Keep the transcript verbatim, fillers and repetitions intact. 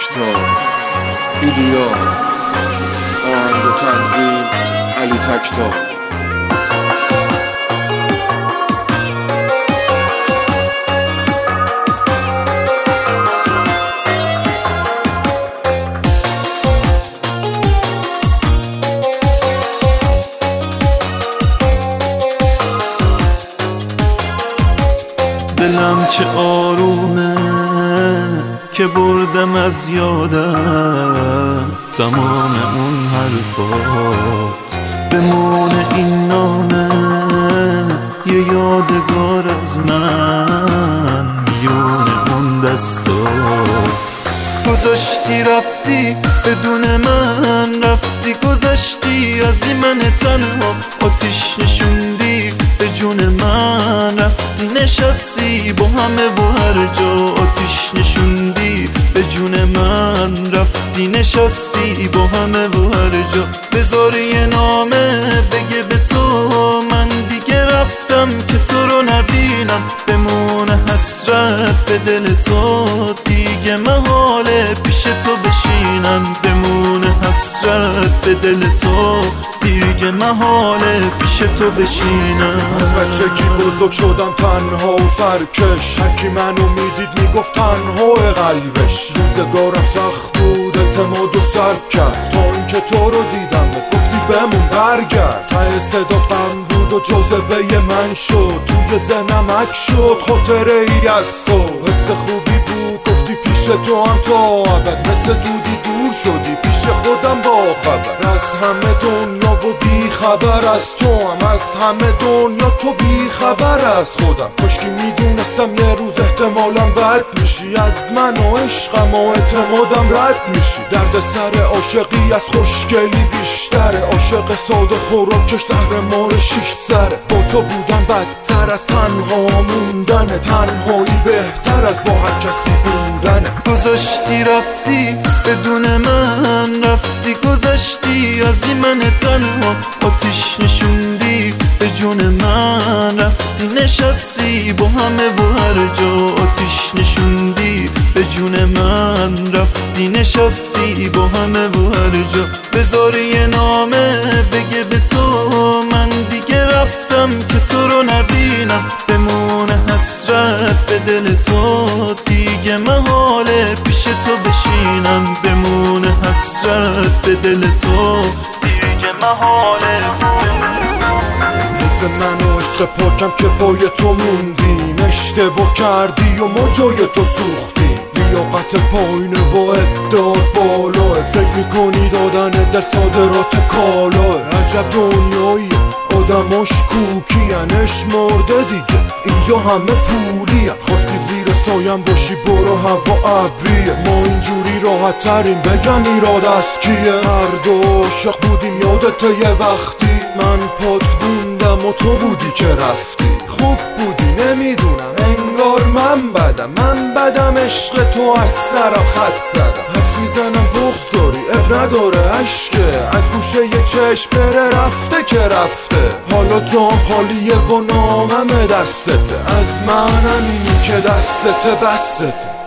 تکتا ایلیا، آهنگ و تنظیم علی تکتا. دلم چه آرومه که بردم از یادم تمام اون حرفات، بمونه این نامه یه یادگار از من میونه اون دستات. گذاشتی رفتی بدون من، رفتی گذاشتی از این من تنها، آتیش نشوندی به جون من، رفتی نشستی با همه و هر جا، آتیش نشوندی به جون من، رفتی نشستی با همه و هر جا. بذار یه نامه بگه به تو من دیگه رفتم که تو رو نبینم، بمونه حسرت به دل تو دیگه محاله پیش تو بشینم، بمونه حسرت به دل تو دیگه محاله پیش تو بشینم. از بچگی بزرگ شدم تنها و سرکش، هرکی منو میدید میگفت تنها قلبش. روزگارم سخت بود اعتماد و سر کرد، تا اینکه تو رو دیدم گفتی بمون برگرد. ته صدا غم بود و جاذبه من شد، توی ذهنم عکس شد خاطره ای از تو. حس خوبی بود گفتی پیش تو هم تا ابد، مثل دودی دور شدی پیش خودم با خبر. از همه دنیا و بی خبر از تو هم، از همه دنیا تو بی خبر از خودم. کاشکی میدونستم یه روز احتمالا بد میشی، از من و عشقم و اعتمادم رد میشی. درد سر عاشقی از خوشگلی بیشتره، عاشق ساده خوراکش زهر مار شیش سره. با تو بودن بدتر از تنها موندنه، تنهایی بهتر از با هر کسی بودنه. گذاشتی رفتی بدون من، رفتی گذاشتی از این من تنها، آتیش نشوندی به جون من، رفتی نشستی با همه و هر جا، آتیش نشوندی به جون من، رفتی نشستی با همه و هر جا. بذار یه نامه بگه به تو من دیگه رفتم که تو رو نبینم، بمونه حسرت به دل تو دیگه محاله پیش تو بشینم، بمونه حسرت به دل تو دیگه محاله. حیف من و عشق پاکم که پای تو موندیم، اشتباه کردی و ما جای تو سوختیم. لیاقت پایینه و ادعا بالاه، فکر میکنی دادن در صادرات کالاه. عجب دنیایی آدماش کوکین، اشمرده دیگه اینجا همه پولین. خواستی زیر سایم باشی برو هوا ابریه، ما اینجوری راحت ترین بگم ایراد از کیه. هر دو عاشق بودیم یادته یه وقتی، من پات بوندم و تو بودی که رفتی. خوب بودی نمیدونم انگار من بدم، من بدم عشق تو از سرم خط زدم. حد میزنم بغض داری اب نداره عشقه، از گوشه یه چشم بره رفته که رفته. حالا تو هم خالیه و نامم دستته، از من همینی که دستته بسته.